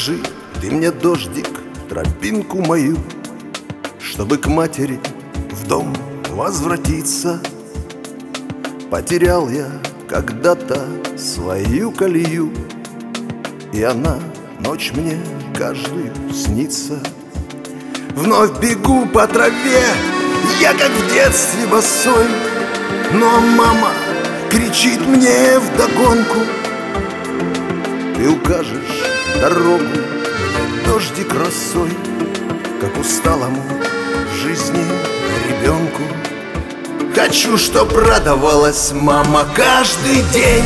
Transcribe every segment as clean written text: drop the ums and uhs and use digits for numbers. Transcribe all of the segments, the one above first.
Покажи ты мне, дождик, тропинку мою, чтобы к матери в дом возвратиться. Потерял я когда-то свою колею, и она ночь мне каждую снится. Вновь бегу по тропе, я как в детстве босой, но мама кричит мне вдогонку: ты укажешь дорогу, дождик росой, как усталому в жизни ребенку. Хочу, чтоб радовалась мама каждый день,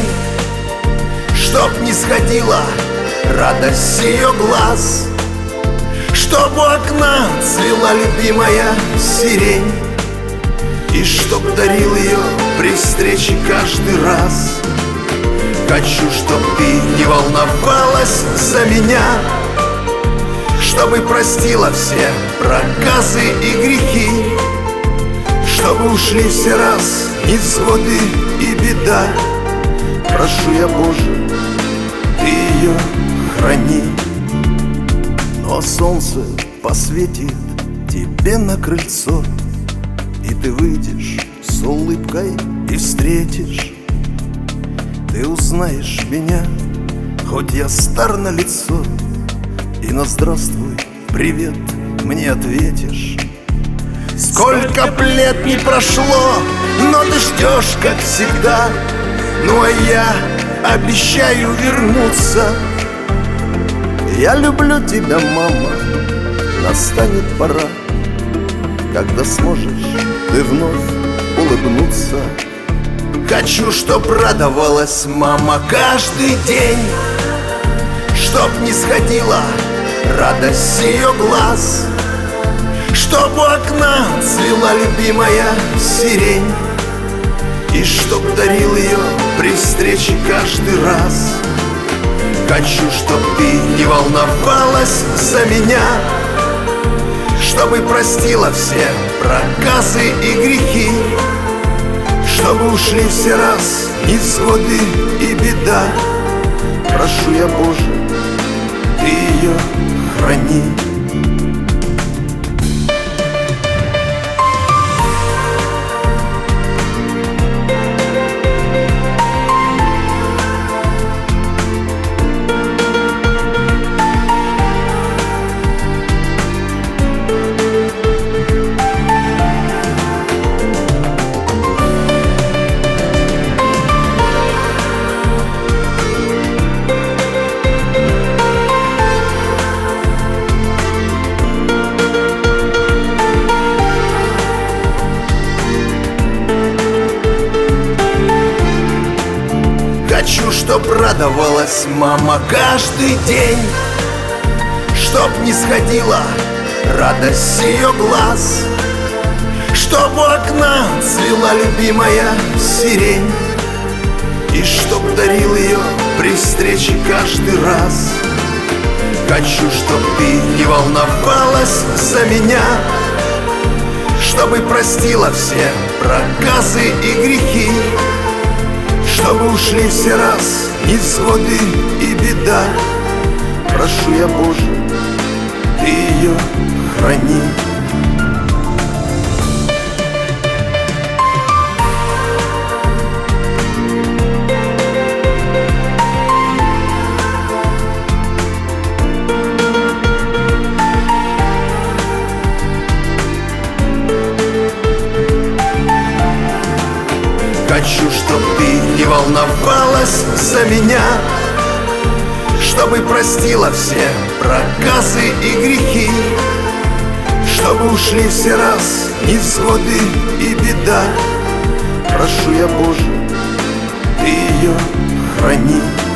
чтоб не сходила радость с ее глаз, чтоб у окна цвела любимая сирень, и чтоб дарил ее при встрече каждый раз. Хочу, чтоб ты не волновалась за меня, чтобы простила все проказы и грехи, чтобы ушли все раз невзгоды и беда. Прошу я, Боже, ты ее храни. Но солнце посветит тебе на крыльцо, и ты выйдешь с улыбкой и встретишь. Ты узнаешь меня, хоть я стар на лицо, и на здравствуй, привет мне ответишь. Сколько б лет не прошло, но ты ждешь, как всегда. Ну а я обещаю вернуться. Я люблю тебя, мама, настанет пора, когда сможешь ты вновь улыбнуться. Хочу, чтоб радовалась мама каждый день, чтоб не сходила радость с ее глаз, чтоб у окна цвела любимая сирень, и чтоб дарил ее при встрече каждый раз. Хочу, чтоб ты не волновалась за меня, чтобы простила все проказы и грехи, чтобы ушли все раз невзгоды и беда. Прошу я, Боже, ты ее храни. Хочу, чтоб радовалась мама каждый день, чтоб не сходила радость с ее глаз, чтоб у окна цвела любимая сирень, и чтоб дарил ее при встрече каждый раз. Хочу, чтоб ты не волновалась за меня, чтобы простила все проказы и грехи, чтобы ушли все раз невзгоды и беда. Прошу я, Боже, ты ее храни. Хочу, чтоб ты не волновалась за меня, чтобы простила все проказы и грехи, чтобы ушли все раз невзгоды и беда. Прошу я, Боже, ты ее храни.